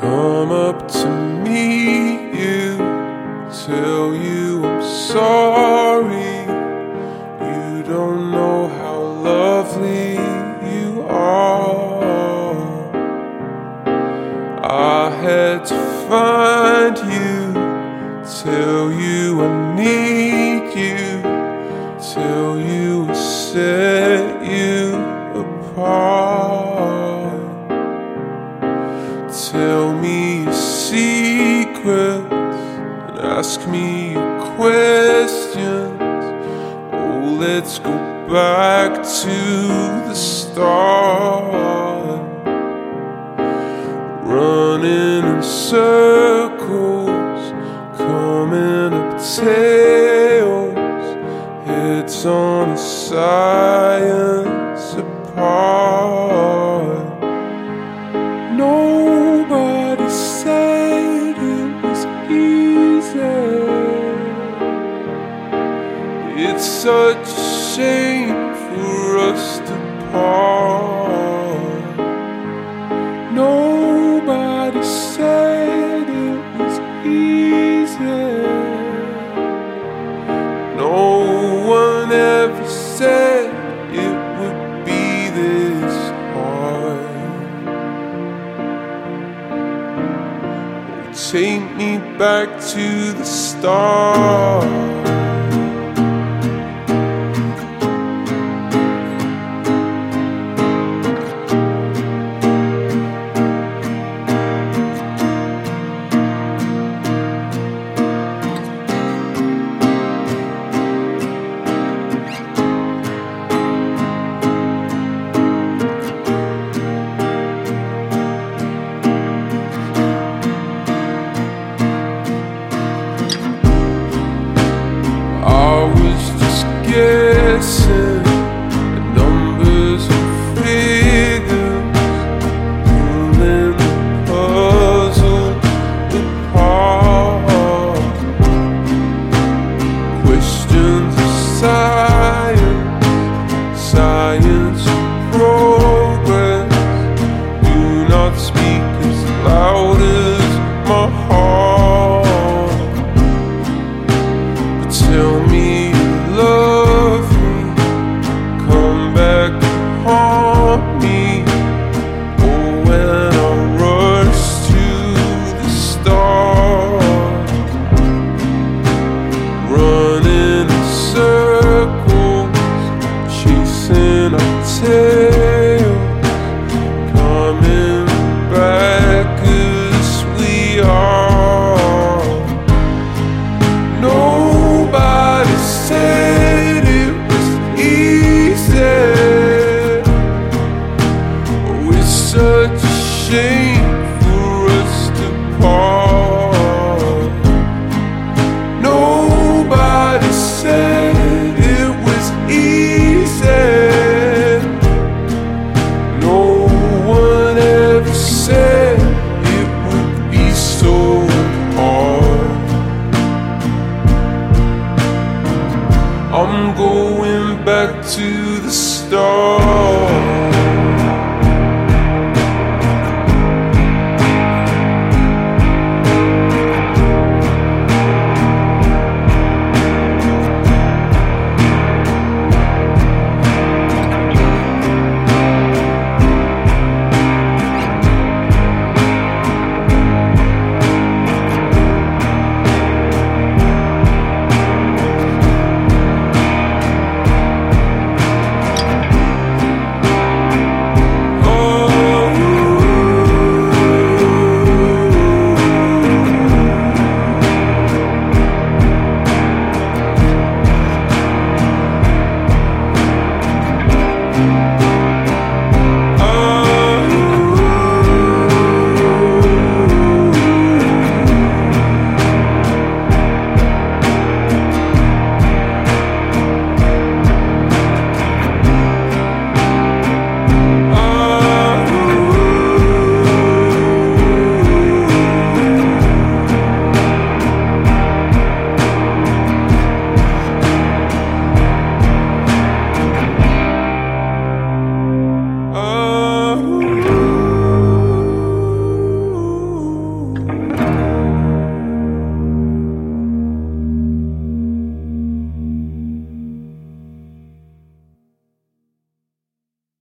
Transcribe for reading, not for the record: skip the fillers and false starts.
Come up to meet you, tell you I'm sorry. You don't know how lovely you are. I had to find you, tell you I need you, tell you I set you apart. Tell me your secrets and ask me your questions. Oh, let's go back to the start. Running in circles, coming up tails, heads on a science apart. Nobody said it was easy. It's such a shame for us to part. Nobody said it was easy. No one ever said it would be this hard. Oh, take me back to the start. Guessing at numbers and figures, pulling the puzzle apart. Questions of science, science and progress do not speak as loud as my heart. But tell me you love me, come back and haunt me. Oh, when I rush to the start, running in circles, chasing our tails, coming back as we are. Nobody said it was easy. Oh, it's such a shame